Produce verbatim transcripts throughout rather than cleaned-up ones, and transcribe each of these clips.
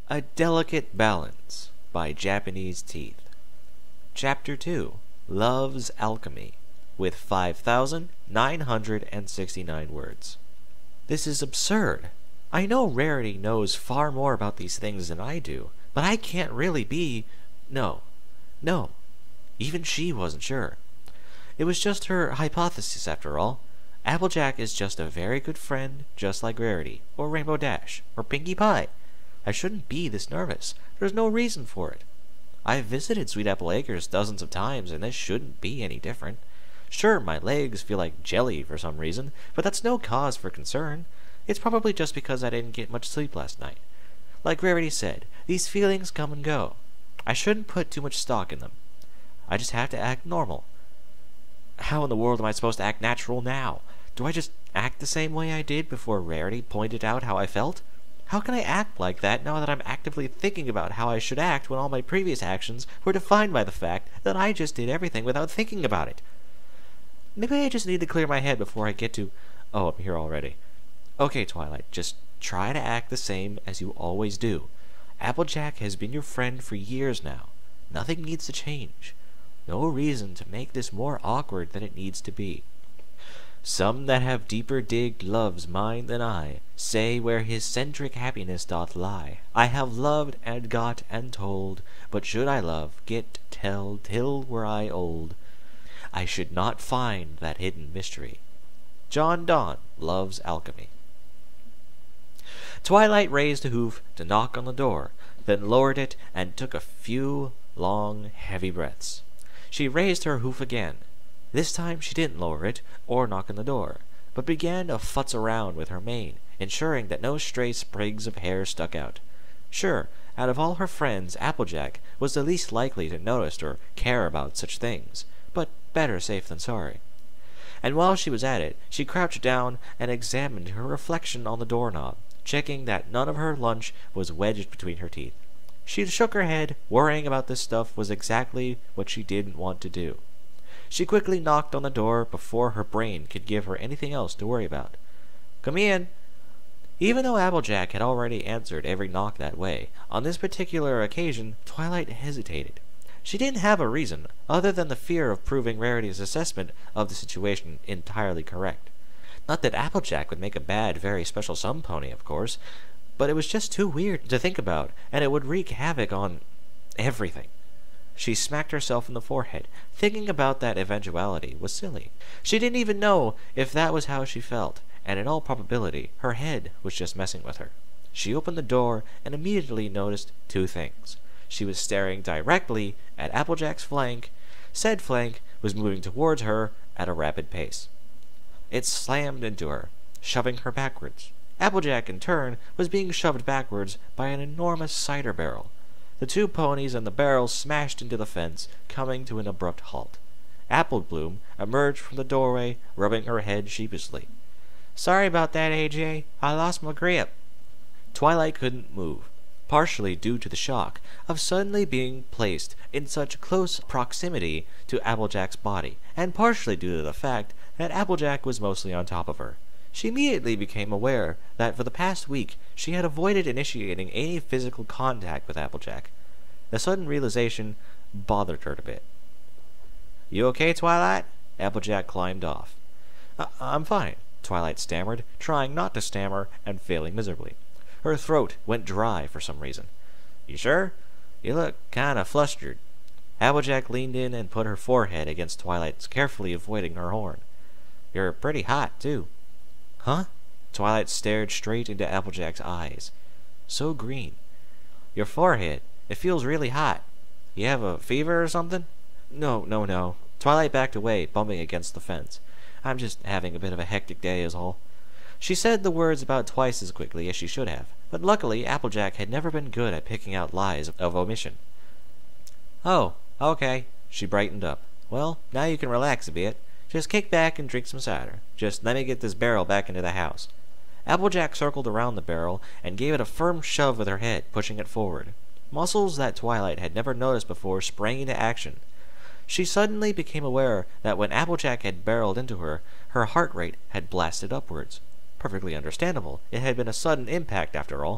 A Delicate Balance by Japanese Teeth. Chapter two. Love's Alchemy, with five thousand nine hundred sixty-nine words. This is absurd. I know Rarity knows far more about these things than I do, but I can't really be... No. No. Even she wasn't sure. It was just her hypothesis, after all. Applejack is just a very good friend, just like Rarity, or Rainbow Dash, or Pinkie Pie. I shouldn't be this nervous. There's no reason for it. I've visited Sweet Apple Acres dozens of times, and this shouldn't be any different. Sure, my legs feel like jelly for some reason, but that's no cause for concern. It's probably just because I didn't get much sleep last night. Like Rarity said, these feelings come and go. I shouldn't put too much stock in them. I just have to act normal. How in the world am I supposed to act natural now? Do I just act the same way I did before Rarity pointed out how I felt? How can I act like that now that I'm actively thinking about how I should act when all my previous actions were defined by the fact that I just did everything without thinking about it? Maybe I just need to clear my head before I get to... Oh, I'm here already. Okay, Twilight, just try to act the same as you always do. Applejack has been your friend for years now. Nothing needs to change. No reason to make this more awkward than it needs to be. Some that have deeper digged love's mine than I say where his centric happiness doth lie. I have loved and got and told, but should I love, get, tell, till were I old, I should not find that hidden mystery. John Donne, Love's Alchemy. Twilight raised a hoof to knock on the door, then lowered it and took a few long, heavy breaths. She raised her hoof again. This time she didn't lower it or knock on the door, but began to futz around with her mane, ensuring that no stray sprigs of hair stuck out. Sure, out of all her friends, Applejack was the least likely to notice or care about such things, but better safe than sorry. And while she was at it, she crouched down and examined her reflection on the doorknob, checking that none of her lunch was wedged between her teeth. She shook her head, worrying about this stuff was exactly what she didn't want to do. She quickly knocked on the door before her brain could give her anything else to worry about. "Come in." Even though Applejack had already answered every knock that way, on this particular occasion Twilight hesitated. She didn't have a reason, other than the fear of proving Rarity's assessment of the situation entirely correct. Not that Applejack would make a bad, very special sum pony, of course, but it was just too weird to think about, and it would wreak havoc on everything. She smacked herself in the forehead. Thinking about that eventuality was silly. She didn't even know if that was how she felt, and in all probability, her head was just messing with her. She opened the door and immediately noticed two things. She was staring directly at Applejack's flank. Said flank was moving towards her at a rapid pace. It slammed into her, shoving her backwards. Applejack, in turn, was being shoved backwards by an enormous cider barrel. The two ponies and the barrel smashed into the fence, coming to an abrupt halt. Apple Bloom emerged from the doorway, rubbing her head sheepishly. "Sorry about that, A J. I lost my grip." Twilight couldn't move, partially due to the shock of suddenly being placed in such close proximity to Applejack's body, and partially due to the fact that Applejack was mostly on top of her. She immediately became aware that for the past week she had avoided initiating any physical contact with Applejack. The sudden realization bothered her a bit. "You okay, Twilight?" Applejack climbed off. I- I'm fine," Twilight stammered, trying not to stammer and failing miserably. Her throat went dry for some reason. "You sure? You look kinda flustered." Applejack leaned in and put her forehead against Twilight's, carefully avoiding her horn. "You're pretty hot, too." "Huh?" Twilight stared straight into Applejack's eyes. So green. "Your forehead. It feels really hot. You have a fever or something?" "No, no, no." Twilight backed away, bumping against the fence. "I'm just having a bit of a hectic day is all." She said the words about twice as quickly as she should have, but luckily Applejack had never been good at picking out lies of omission. "Oh, okay." She brightened up. "Well, now you can relax a bit. Just kick back and drink some cider. Just let me get this barrel back into the house." Applejack circled around the barrel and gave it a firm shove with her head, pushing it forward. Muscles that Twilight had never noticed before sprang into action. She suddenly became aware that when Applejack had barreled into her, her heart rate had blasted upwards. Perfectly understandable. It had been a sudden impact, after all.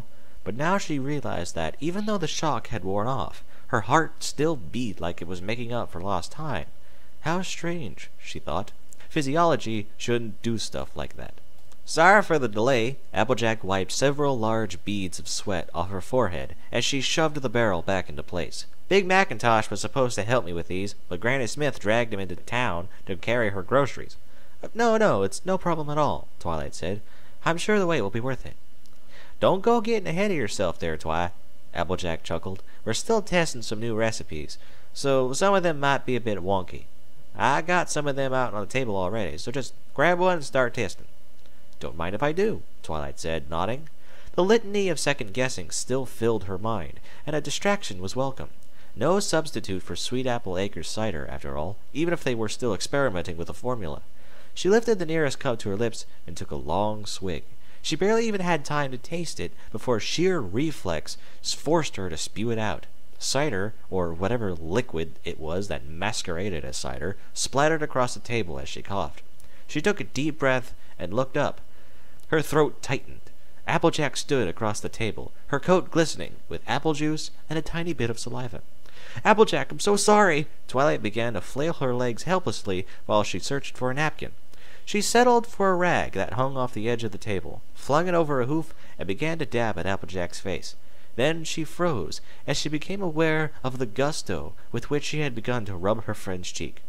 but now she realized that, even though the shock had worn off, her heart still beat like it was making up for lost time. How strange, she thought. Physiology shouldn't do stuff like that. Sorry for the delay. Applejack wiped several large beads of sweat off her forehead as she shoved the barrel back into place. Big Macintosh was supposed to help me with these, but Granny Smith dragged him into town to carry her groceries. No, no, it's no problem at all, Twilight said. I'm sure the wait will be worth it. Don't go getting ahead of yourself there, Twi, Applejack chuckled. We're still testing some new recipes, so some of them might be a bit wonky. I got some of them out on the table already, so just grab one and start testing. Don't mind if I do, Twilight said, nodding. The litany of second-guessing still filled her mind, and a distraction was welcome. No substitute for Sweet Apple Acres cider, after all, even if they were still experimenting with the formula. She lifted the nearest cup to her lips and took a long swig. She barely even had time to taste it before sheer reflex forced her to spew it out. Cider, or whatever liquid it was that masqueraded as cider, splattered across the table as she coughed. She took a deep breath and looked up. Her throat tightened. Applejack stood across the table, her coat glistening with apple juice and a tiny bit of saliva. Applejack, I'm so sorry! Twilight began to flail her legs helplessly while she searched for a napkin. She settled for a rag that hung off the edge of the table, flung it over a hoof, and began to dab at Applejack's face. Then she froze as she became aware of the gusto with which she had begun to rub her friend's cheek.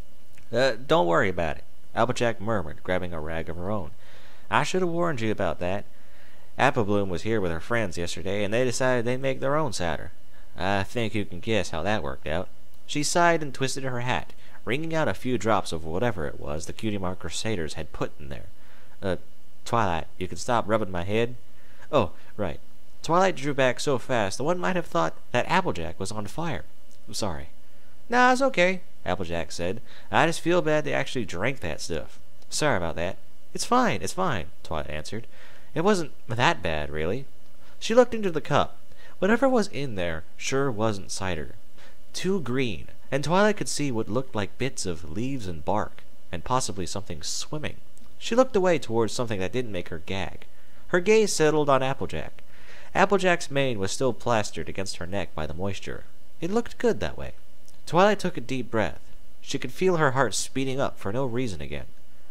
Uh, don't worry about it, Applejack murmured, grabbing a rag of her own. I should have warned you about that. Applebloom was here with her friends yesterday, and they decided they'd make their own cider. I think you can guess how that worked out. She sighed and twisted her hat, wringing out a few drops of whatever it was the Cutie Mark Crusaders had put in there. Uh, Twilight, you can stop rubbing my head? Oh, right. Twilight drew back so fast that one might have thought that Applejack was on fire. Sorry. Nah, it's okay, Applejack said. I just feel bad they actually drank that stuff. Sorry about that. It's fine, it's fine, Twilight answered. It wasn't that bad, really. She looked into the cup. Whatever was in there sure wasn't cider. Too green, and Twilight could see what looked like bits of leaves and bark, and possibly something swimming. She looked away towards something that didn't make her gag. Her gaze settled on Applejack. Applejack's mane was still plastered against her neck by the moisture. It looked good that way. Twilight took a deep breath. She could feel her heart speeding up for no reason again.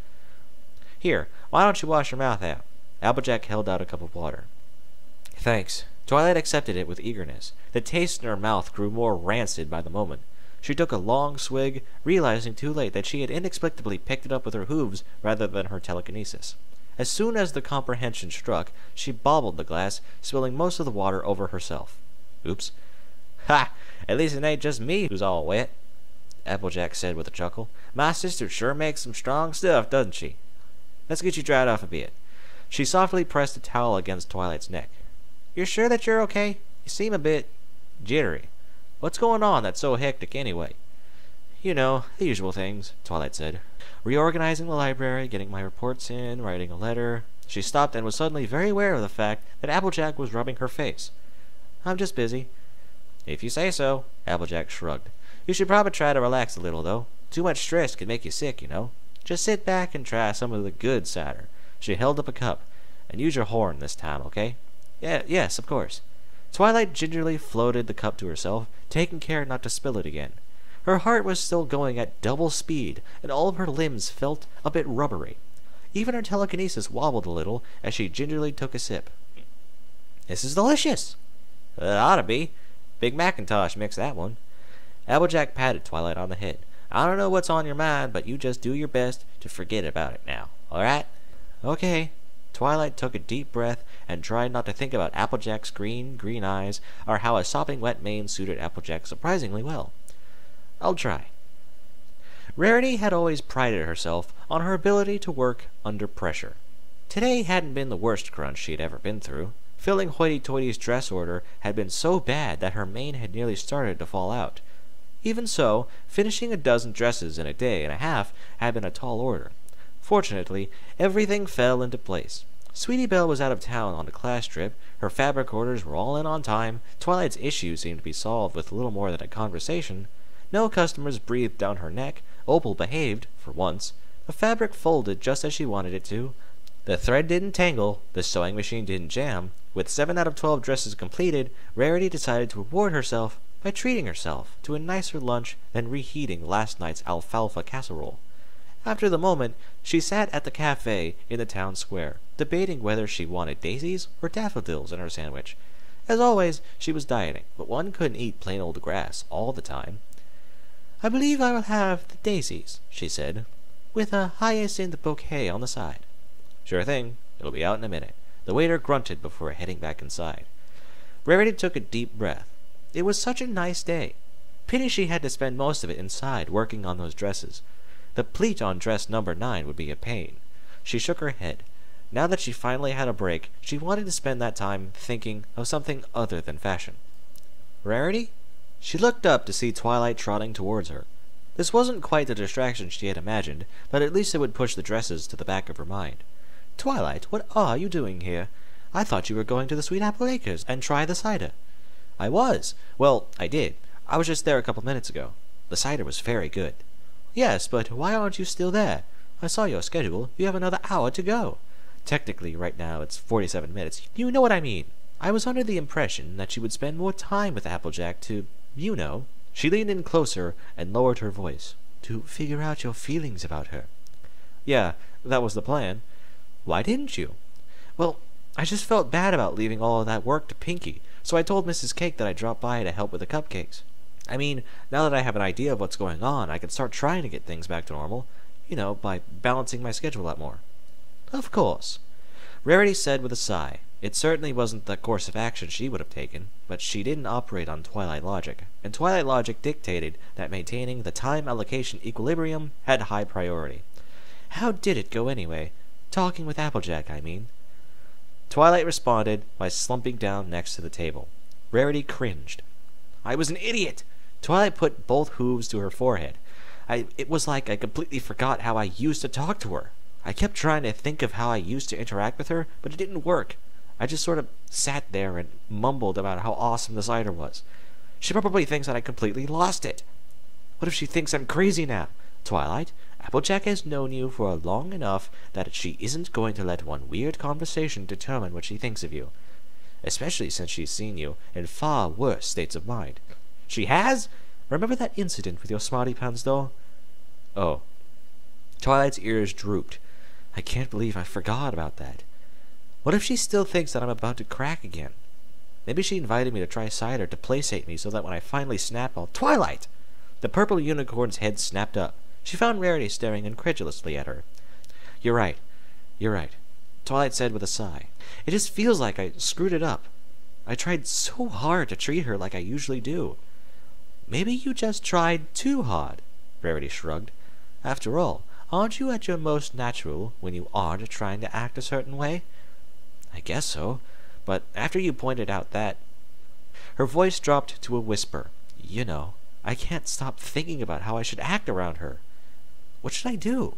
Here, why don't you wash your mouth out? Applejack held out a cup of water. Thanks. Twilight accepted it with eagerness. The taste in her mouth grew more rancid by the moment. She took a long swig, realizing too late that she had inexplicably picked it up with her hooves rather than her telekinesis. As soon as the comprehension struck, she bobbled the glass, spilling most of the water over herself. Oops. Ha! At least it ain't just me who's all wet, Applejack said with a chuckle. My sister sure makes some strong stuff, doesn't she? Let's get you dried off a bit. She softly pressed a towel against Twilight's neck. You're sure that you're okay? You seem a bit jittery. What's going on that's so hectic anyway? You know, the usual things, Twilight said. Reorganizing the library, getting my reports in, writing a letter. She stopped and was suddenly very aware of the fact that Applejack was rubbing her face. I'm just busy. If you say so, Applejack shrugged. You should probably try to relax a little, though. Too much stress can make you sick, you know. Just sit back and try some of the good cider. She held up a cup. And use your horn this time, okay? Yeah, yes, of course. Twilight gingerly floated the cup to herself, taking care not to spill it again. Her heart was still going at double speed, and all of her limbs felt a bit rubbery. Even her telekinesis wobbled a little as she gingerly took a sip. This is delicious. It ought to be. Big Macintosh mixed that one. Applejack patted Twilight on the head. I don't know what's on your mind, but you just do your best to forget about it now, all right? Okay. Twilight took a deep breath and tried not to think about Applejack's green, green eyes, or how a sopping wet mane suited Applejack surprisingly well. I'll try. Rarity had always prided herself on her ability to work under pressure. Today hadn't been the worst crunch she had ever been through. Filling Hoity-Toity's dress order had been so bad that her mane had nearly started to fall out. Even so, finishing a dozen dresses in a day and a half had been a tall order. Fortunately, everything fell into place. Sweetie Belle was out of town on a class trip, her fabric orders were all in on time, Twilight's issues seemed to be solved with little more than a conversation, no customers breathed down her neck, Opal behaved, for once, the fabric folded just as she wanted it to, the thread didn't tangle, the sewing machine didn't jam, With seven out of twelve dresses completed, Rarity decided to reward herself by treating herself to a nicer lunch than reheating last night's alfalfa casserole. After the moment, she sat at the cafe in the town square, debating whether she wanted daisies or daffodils in her sandwich. As always, she was dieting, but one couldn't eat plain old grass all the time. "I believe I will have the daisies," she said, "with a hyacinth bouquet on the side." "Sure thing. It'll be out in a minute." The waiter grunted before heading back inside. Rarity took a deep breath. It was such a nice day. Pity she had to spend most of it inside working on those dresses. The pleat on dress number nine would be a pain. She shook her head. Now that she finally had a break, she wanted to spend that time thinking of something other than fashion. "Rarity?" She looked up to see Twilight trotting towards her. This wasn't quite the distraction she had imagined, but at least it would push the dresses to the back of her mind. "Twilight, what are you doing here? I thought you were going to the Sweet Apple Acres and try the cider." "I was. Well, I did. I was just there a couple minutes ago. The cider was very good." "Yes, but why aren't you still there? I saw your schedule. You have another hour to go." "Technically, right now, it's forty-seven minutes. You know what I mean. I was under the impression that you would spend more time with Applejack to, you know." She leaned in closer and lowered her voice. "To figure out your feelings about her." "Yeah, that was the plan." "Why didn't you?" "Well, I just felt bad about leaving all of that work to Pinkie, so I told Missus Cake that I'd drop by to help with the cupcakes. I mean, now that I have an idea of what's going on, I can start trying to get things back to normal, you know, by balancing my schedule out more." "Of course," Rarity said with a sigh. It certainly wasn't the course of action she would have taken, but she didn't operate on Twilight logic, and Twilight logic dictated that maintaining the time allocation equilibrium had high priority. "How did it go anyway? Talking with Applejack, I mean." Twilight responded by slumping down next to the table. Rarity cringed. "I was an idiot!" Twilight put both hooves to her forehead. I, it was like I completely forgot how I used to talk to her. I kept trying to think of how I used to interact with her, but it didn't work. I just sort of sat there and mumbled about how awesome the cider was. She probably thinks that I completely lost it. What if she thinks I'm crazy now? Twilight, Applejack has known you for long enough that she isn't going to let one weird conversation determine what she thinks of you. Especially since she's seen you in far worse states of mind. She has? Remember that incident with your Smarty Pants doll? Oh. Twilight's ears drooped. I can't believe I forgot about that. What if she still thinks that I'm about to crack again? Maybe she invited me to try cider to placate me so that when I finally snap, I'll... Twilight! The purple unicorn's head snapped up. She found Rarity staring incredulously at her. You're right. You're right. Twilight said with a sigh. It just feels like I screwed it up. I tried so hard to treat her like I usually do. Maybe you just tried too hard, Rarity shrugged. After all, aren't you at your most natural when you aren't trying to act a certain way? I guess so, but after you pointed out that... Her voice dropped to a whisper. You know, I can't stop thinking about how I should act around her. What should I do?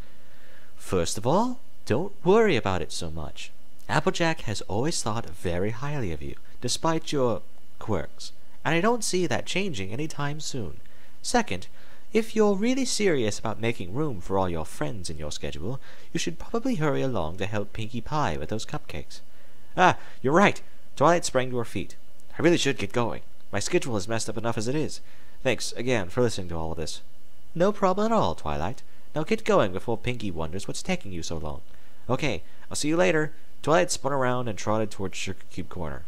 First of all, don't worry about it so much. Applejack has always thought very highly of you, despite your quirks, and I don't see that changing any time soon. Second, if you're really serious about making room for all your friends in your schedule, you should probably hurry along to help Pinkie Pie with those cupcakes. Ah, you're right! Twilight sprang to her feet. I really should get going. My schedule is messed up enough as it is. Thanks again for listening to all of this. No problem at all, Twilight. Now get going before Pinkie wonders what's taking you so long. Okay, I'll see you later. Twilight spun around and trotted towards Sugar Cube Corner.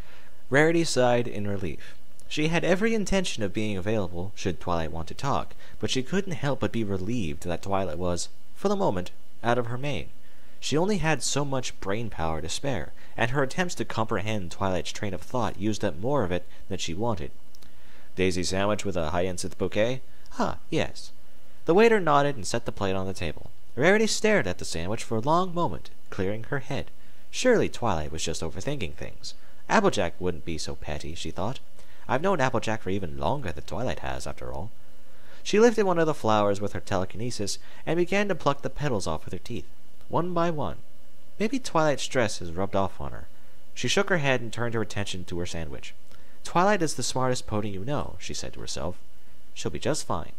Rarity sighed in relief. She had every intention of being available should Twilight want to talk, but she couldn't help but be relieved that Twilight was, for the moment, out of her mane. She only had so much brain power to spare, and her attempts to comprehend Twilight's train of thought used up more of it than she wanted. Daisy sandwich with a hyacinth bouquet? Ah, yes. The waiter nodded and set the plate on the table. Rarity stared at the sandwich for a long moment, clearing her head. Surely Twilight was just overthinking things. Applejack wouldn't be so petty, she thought. I've known Applejack for even longer than Twilight has, after all. She lifted one of the flowers with her telekinesis and began to pluck the petals off with her teeth, one by one. Maybe Twilight's stress has rubbed off on her. She shook her head and turned her attention to her sandwich. Twilight is the smartest pony you know, she said to herself. She'll be just fine.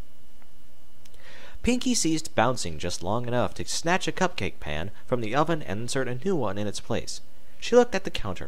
Pinkie ceased bouncing just long enough to snatch a cupcake pan from the oven and insert a new one in its place. She looked at the counter.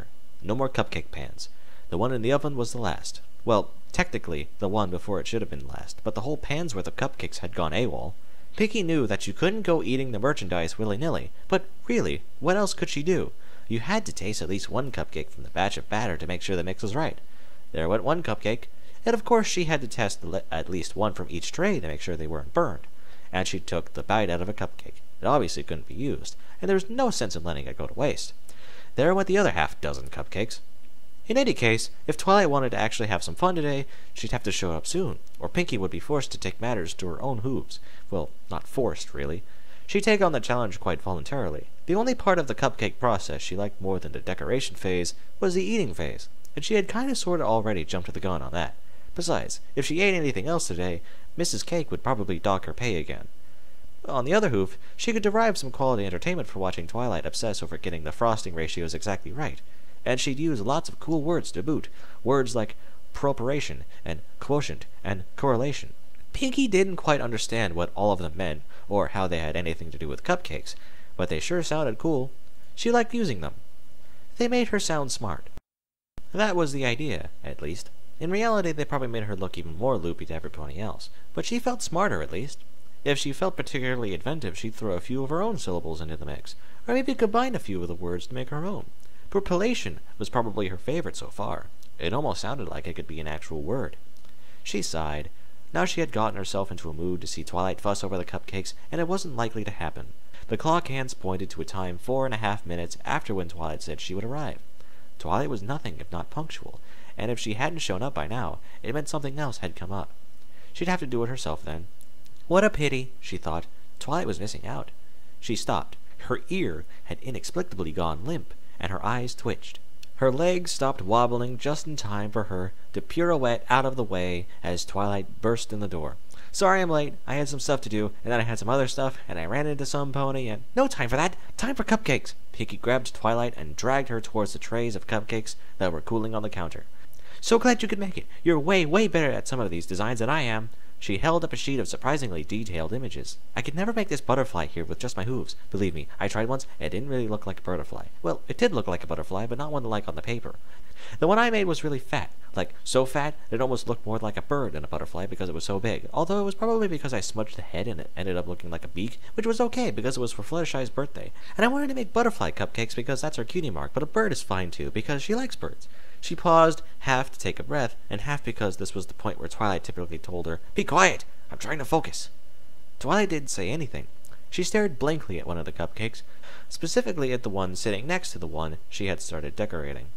no more cupcake pans. The one in the oven was the last. Well, technically, the one before it should have been last, but the whole pan's worth of cupcakes had gone AWOL. Pinkie knew that you couldn't go eating the merchandise willy-nilly, but really, what else could she do? You had to taste at least one cupcake from the batch of batter to make sure the mix was right. There went one cupcake, and of course she had to test the at least one from each tray to make sure they weren't burned. And she took the bite out of a cupcake. It obviously couldn't be used, and there was no sense in letting it go to waste. There went the other half dozen cupcakes. In any case, if Twilight wanted to actually have some fun today, she'd have to show up soon, or Pinkie would be forced to take matters to her own hooves. Well, not forced, really. She'd take on the challenge quite voluntarily. The only part of the cupcake process she liked more than the decoration phase was the eating phase, and she had kinda sorta already jumped the gun on that. Besides, if she ate anything else today, Missus Cake would probably dock her pay again. On the other hoof, she could derive some quality entertainment for watching Twilight obsess over getting the frosting ratios exactly right. And she'd use lots of cool words to boot, words like proportion and quotient and correlation. Pinkie didn't quite understand what all of them meant, or how they had anything to do with cupcakes, but they sure sounded cool. She liked using them. They made her sound smart. That was the idea, at least. In reality, they probably made her look even more loopy to everybody else, but she felt smarter at least. If she felt particularly inventive, she'd throw a few of her own syllables into the mix, or maybe combine a few of the words to make her own. Propellation was probably her favorite so far. It almost sounded like it could be an actual word. She sighed. Now she had gotten herself into a mood to see Twilight fuss over the cupcakes, and it wasn't likely to happen. The clock hands pointed to a time four and a half minutes after when Twilight said she would arrive. Twilight was nothing if not punctual, and if she hadn't shown up by now, it meant something else had come up. She'd have to do it herself then. What a pity, she thought. Twilight was missing out. She stopped. Her ear had inexplicably gone limp, and her eyes twitched. Her legs stopped wobbling just in time for her to pirouette out of the way as Twilight burst in the door. Sorry I'm late. I had some stuff to do, and then I had some other stuff, and I ran into some pony, and... No time for that! Time for cupcakes! Pinkie grabbed Twilight and dragged her towards the trays of cupcakes that were cooling on the counter. So glad you could make it. You're way, way better at some of these designs than I am. She held up a sheet of surprisingly detailed images. I could never make this butterfly here with just my hooves. Believe me, I tried once, and it didn't really look like a butterfly. Well, it did look like a butterfly, but not one like on the paper. The one I made was really fat, like so fat that it almost looked more like a bird than a butterfly because it was so big, although it was probably because I smudged the head and it ended up looking like a beak, which was okay because it was for Fluttershy's birthday. And I wanted to make butterfly cupcakes because that's her cutie mark, but a bird is fine too because she likes birds. She paused, half to take a breath, and half because this was the point where Twilight typically told her, "Be quiet! I'm trying to focus." Twilight didn't say anything. She stared blankly at one of the cupcakes, specifically at the one sitting next to the one she had started decorating.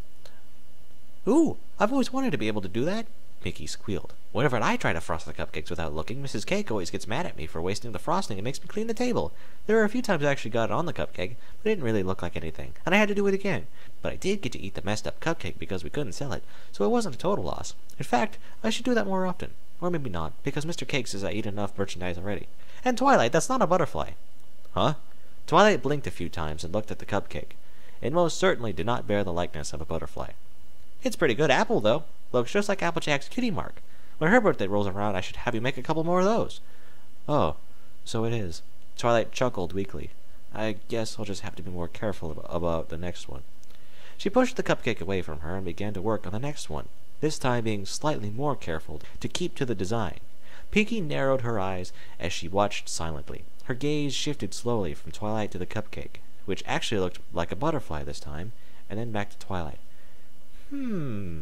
"Ooh, I've always wanted to be able to do that," Pinkie squealed. "Whenever I try to frost the cupcakes without looking, Missus Cake always gets mad at me for wasting the frosting and makes me clean the table. There were a few times I actually got it on the cupcake, but it didn't really look like anything, and I had to do it again. But I did get to eat the messed up cupcake because we couldn't sell it, so it wasn't a total loss. In fact, I should do that more often. Or maybe not, because Mister Cake says I eat enough merchandise already. And Twilight, that's not a butterfly." "Huh?" Twilight blinked a few times and looked at the cupcake. It most certainly did not bear the likeness of a butterfly. "It's pretty good apple, though. Looks just like Applejack's cutie mark. When her birthday rolls around, I should have you make a couple more of those." "Oh, so it is." Twilight chuckled weakly. "I guess I'll just have to be more careful ab about the next one." She pushed the cupcake away from her and began to work on the next one, this time being slightly more careful to keep to the design. Pinkie narrowed her eyes as she watched silently. Her gaze shifted slowly from Twilight to the cupcake, which actually looked like a butterfly this time, and then back to Twilight. Hmm.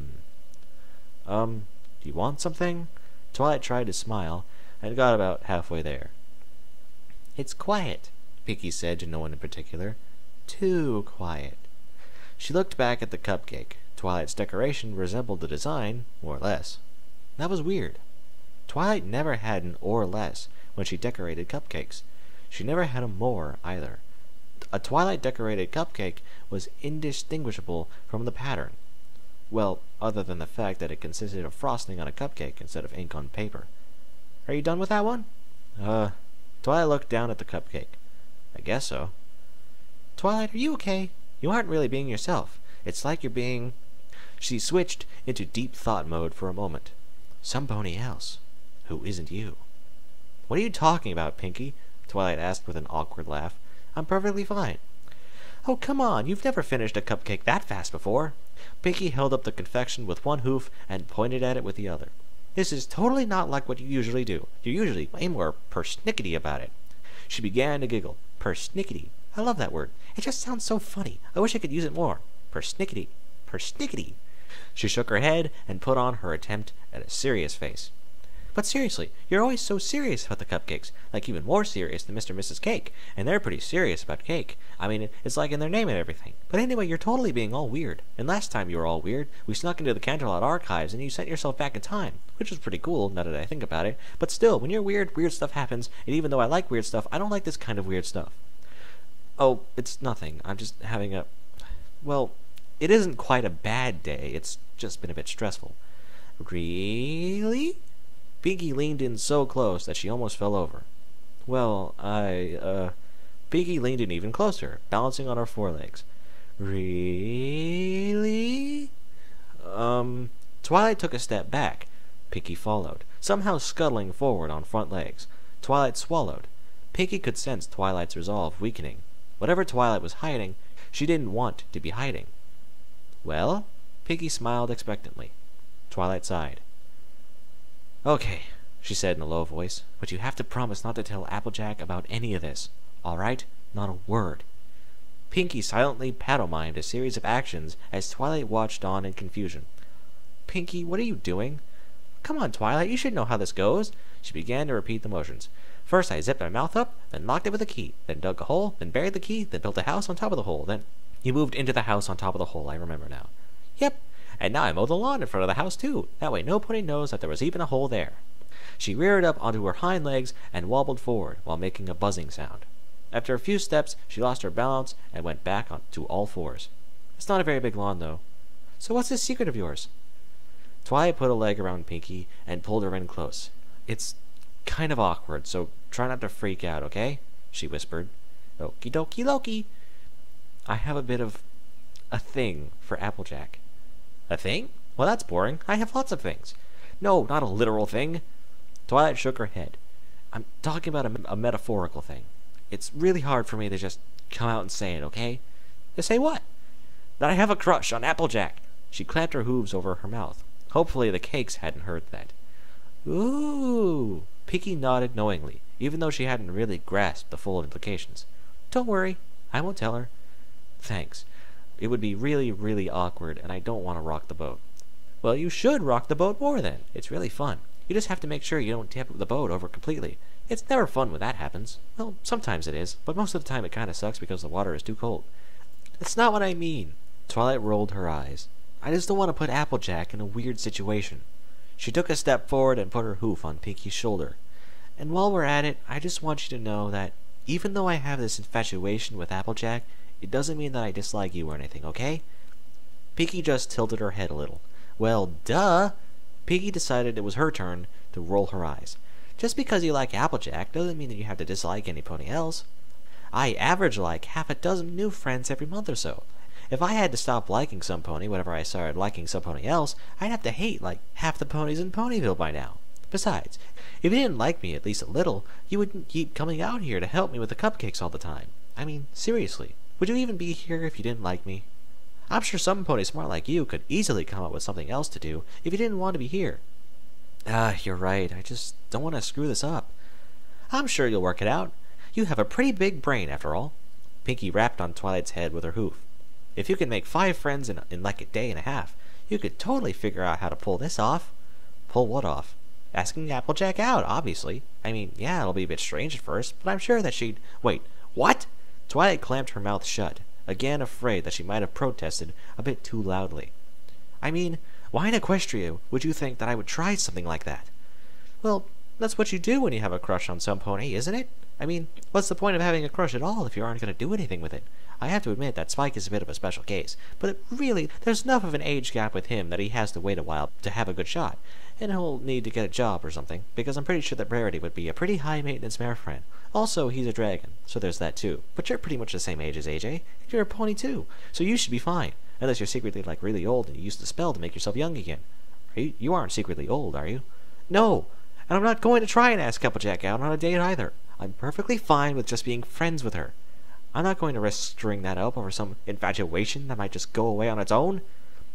Um, do you want something? Twilight tried to smile, and got about halfway there. "It's quiet," Pinkie said to no one in particular. "Too quiet." She looked back at the cupcake. Twilight's decoration resembled the design, more or less. That was weird. Twilight never had an or less when she decorated cupcakes. She never had a more, either. A Twilight-decorated cupcake was indistinguishable from the pattern. Well, other than the fact that it consisted of frosting on a cupcake instead of ink on paper. "Are you done with that one?" Uh, Twilight looked down at the cupcake. "I guess so." "Twilight, are you okay? You aren't really being yourself. It's like you're being..." She switched into deep thought mode for a moment. "Somebody else who isn't you." "What are you talking about, Pinkie?" Twilight asked with an awkward laugh. "I'm perfectly fine." "Oh, come on, you've never finished a cupcake that fast before." Pinky held up the confection with one hoof and pointed at it with the other. This is totally not like what you usually do. You're usually way more persnickety about it. She began to giggle. Persnickety. I love that word. It just sounds so funny. I wish I could use it more. Persnickety. Persnickety. She shook her head and put on her attempt at a serious face. But seriously, you're always so serious about the cupcakes, like even more serious than Mister and Missus Cake, and they're pretty serious about cake. I mean, it's like in their name and everything. But anyway, you're totally being all weird. And last time you were all weird, we snuck into the Canterlot archives and you sent yourself back in time, which was pretty cool, now that I think about it. But still, when you're weird, weird stuff happens, and even though I like weird stuff, I don't like this kind of weird stuff. Oh, it's nothing. I'm just having a... Well, it isn't quite a bad day, it's just been a bit stressful. Really? Pinky leaned in so close that she almost fell over. Well, I, uh... Pinky leaned in even closer, balancing on her forelegs. Really? Um... Twilight took a step back. Pinky followed, somehow scuttling forward on front legs. Twilight swallowed. Pinky could sense Twilight's resolve weakening. Whatever Twilight was hiding, she didn't want to be hiding. Well? Pinky smiled expectantly. Twilight sighed. Okay, she said in a low voice, but you have to promise not to tell Applejack about any of this. All right? Not a word. Pinky silently paddle-mimed a series of actions as Twilight watched on in confusion. Pinky, what are you doing? Come on, Twilight, you should know how this goes. She began to repeat the motions. First I zipped my mouth up, then locked it with a key, then dug a hole, then buried the key, then built a house on top of the hole, then... You moved into the house on top of the hole, I remember now. Yep, and now I mow the lawn in front of the house too. That way no pony knows that there was even a hole there. She reared up onto her hind legs and wobbled forward while making a buzzing sound. After a few steps, she lost her balance and went back on to all fours. It's not a very big lawn, though. So what's this secret of yours? Twilight put a leg around Pinky and pulled her in close. It's kind of awkward, so try not to freak out, okay? She whispered. Okie dokie Loki. I have a bit of a thing for Applejack. A thing? Well, that's boring. I have lots of things. No, not a literal thing. Twilight shook her head. I'm talking about a, a metaphorical thing. It's really hard for me to just come out and say it, okay? To say what? That I have a crush on Applejack. She clamped her hooves over her mouth. Hopefully the cakes hadn't heard that. Ooh. Pinky nodded knowingly, even though she hadn't really grasped the full implications. Don't worry. I won't tell her. Thanks. It would be really, really awkward, and I don't want to rock the boat. Well, you should rock the boat more then. It's really fun. You just have to make sure you don't tip the boat over completely. It's never fun when that happens. Well, sometimes it is, but most of the time it kind of sucks because the water is too cold. That's not what I mean. Twilight rolled her eyes. I just don't want to put Applejack in a weird situation. She took a step forward and put her hoof on Pinky's shoulder. And while we're at it, I just want you to know that even though I have this infatuation with Applejack, it doesn't mean that I dislike you or anything, okay? Pinky just tilted her head a little. Well, duh! Pinky decided it was her turn to roll her eyes. Just because you like Applejack doesn't mean that you have to dislike any pony else. I average like half a dozen new friends every month or so. If I had to stop liking some pony whenever I started liking some pony else, I'd have to hate like half the ponies in Ponyville by now. Besides, if you didn't like me at least a little, you wouldn't keep coming out here to help me with the cupcakes all the time. I mean, seriously, would you even be here if you didn't like me? I'm sure some pony smart like you could easily come up with something else to do if you didn't want to be here. Ah, you're right. I just don't want to screw this up. I'm sure you'll work it out. You have a pretty big brain, after all. Pinky rapped on Twilight's head with her hoof. If you can make five friends in, in like a day and a half, you could totally figure out how to pull this off. Pull what off? Asking Applejack out, obviously. I mean, yeah, it'll be a bit strange at first, but I'm sure that she'd... Wait, what? Twilight clamped her mouth shut, again afraid that she might have protested a bit too loudly. I mean, why in Equestria would you think that I would try something like that? Well, that's what you do when you have a crush on some pony, isn't it? I mean, what's the point of having a crush at all if you aren't going to do anything with it? I have to admit that Spike is a bit of a special case, but it really, there's enough of an age gap with him that he has to wait a while to have a good shot, and he'll need to get a job or something, because I'm pretty sure that Rarity would be a pretty high-maintenance mare friend. Also, he's a dragon, so there's that too. But you're pretty much the same age as A J, and you're a pony too, so you should be fine, unless you're secretly like really old and you use the spell to make yourself young again. Are you, you aren't secretly old, are you? No! And I'm not going to try and ask Applejack out on a date either. I'm perfectly fine with just being friends with her. I'm not going to risk stirring that up over some infatuation that might just go away on its own.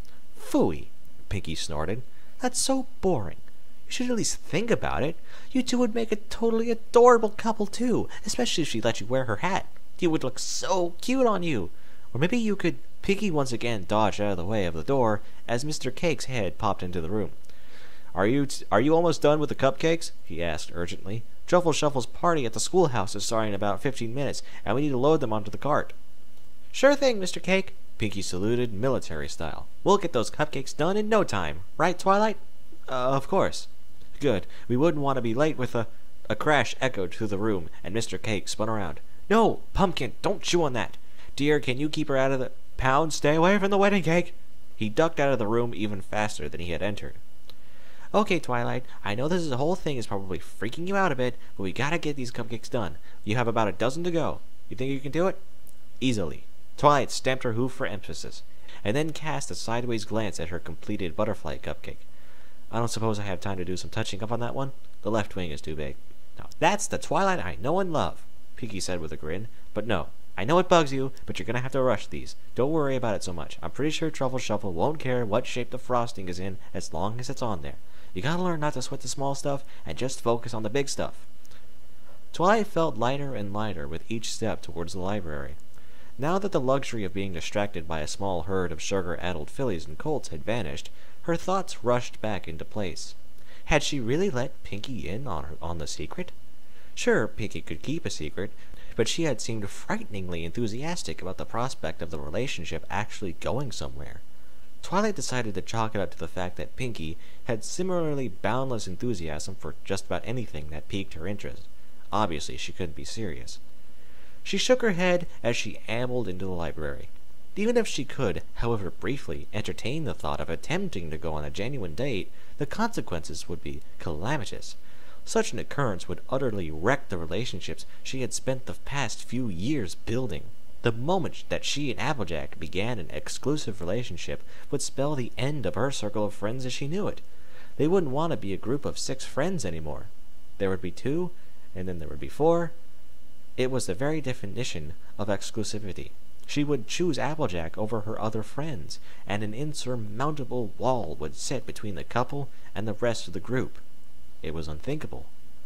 Phooey, Pinky snorted. That's so boring. You should at least think about it. You two would make a totally adorable couple too, especially if she let you wear her hat. You would look so cute on you. Or maybe you could... Pinky once again dodged out of the way of the door as Mister Cake's head popped into the room. Are you t- are you almost done with the cupcakes? He asked urgently. Truffle Shuffle's party at the schoolhouse is starting in about fifteen minutes, and we need to load them onto the cart. Sure thing, Mister Cake, Pinky saluted, military style. We'll get those cupcakes done in no time. Right, Twilight? Uh, of course. Good. We wouldn't want to be late with a... A crash echoed through the room, and Mister Cake spun around. No, Pumpkin, don't chew on that. Dear, can you keep her out of the... Pound, stay away from the wedding cake. He ducked out of the room even faster than he had entered. Okay, Twilight, I know this whole thing is probably freaking you out a bit, but we gotta get these cupcakes done. You have about a dozen to go. You think you can do it? Easily. Twilight stamped her hoof for emphasis, and then cast a sideways glance at her completed butterfly cupcake. I don't suppose I have time to do some touching up on that one? The left wing is too big. Now, that's the Twilight I know and love, Pinky said with a grin. But no, I know it bugs you, but you're gonna have to rush these. Don't worry about it so much. I'm pretty sure Truffle Shuffle won't care what shape the frosting is in as long as it's on there. You gotta learn not to sweat the small stuff and just focus on the big stuff. Twilight felt lighter and lighter with each step towards the library. Now that the luxury of being distracted by a small herd of sugar-addled fillies and colts had vanished, her thoughts rushed back into place. Had she really let Pinky in on her, on the secret? Sure, Pinky could keep a secret, but she had seemed frighteningly enthusiastic about the prospect of the relationship actually going somewhere. Twilight decided to chalk it up to the fact that Pinky had similarly boundless enthusiasm for just about anything that piqued her interest. Obviously, she couldn't be serious. She shook her head as she ambled into the library. Even if she could, however briefly, entertain the thought of attempting to go on a genuine date, the consequences would be calamitous. Such an occurrence would utterly wreck the relationships she had spent the past few years building. The moment that she and Applejack began an exclusive relationship would spell the end of her circle of friends as she knew it. They wouldn't want to be a group of six friends anymore. There would be two, and then there would be four. It was the very definition of exclusivity. She would choose Applejack over her other friends, and an insurmountable wall would sit between the couple and the rest of the group. It was unthinkable.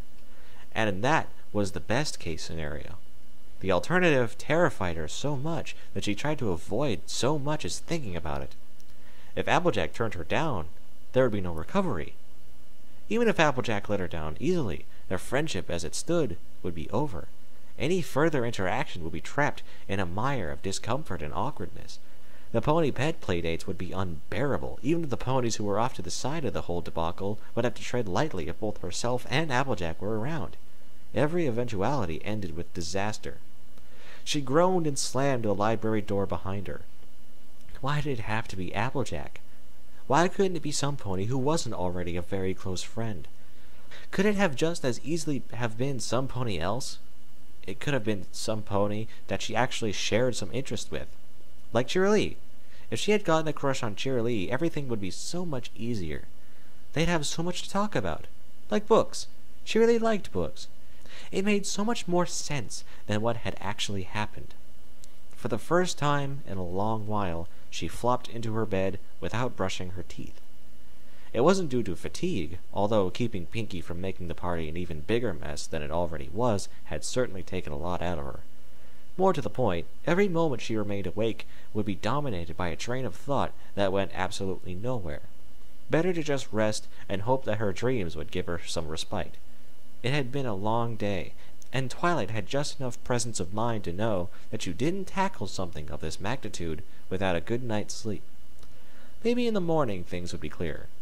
And that was the best-case scenario. The alternative terrified her so much that she tried to avoid so much as thinking about it. If Applejack turned her down, there would be no recovery. Even if Applejack let her down easily, their friendship as it stood would be over. Any further interaction would be trapped in a mire of discomfort and awkwardness. The pony pet playdates would be unbearable. Even the ponies who were off to the side of the whole debacle would have to tread lightly if both herself and Applejack were around. Every eventuality ended with disaster. She groaned and slammed the library door behind her. Why did it have to be Applejack? Why couldn't it be some pony who wasn't already a very close friend? Could it have just as easily have been some pony else? It could have been some pony that she actually shared some interest with. Like Cheerilee. If she had gotten a crush on Cheerilee, everything would be so much easier. They'd have so much to talk about. Like books. Cheerilee liked books. It made so much more sense than what had actually happened. For the first time in a long while, she flopped into her bed without brushing her teeth. It wasn't due to fatigue, although keeping Pinky from making the party an even bigger mess than it already was had certainly taken a lot out of her. More to the point, every moment she remained awake would be dominated by a train of thought that went absolutely nowhere. Better to just rest and hope that her dreams would give her some respite. It had been a long day, and Twilight had just enough presence of mind to know that you didn't tackle something of this magnitude without a good night's sleep. Maybe in the morning things would be clearer.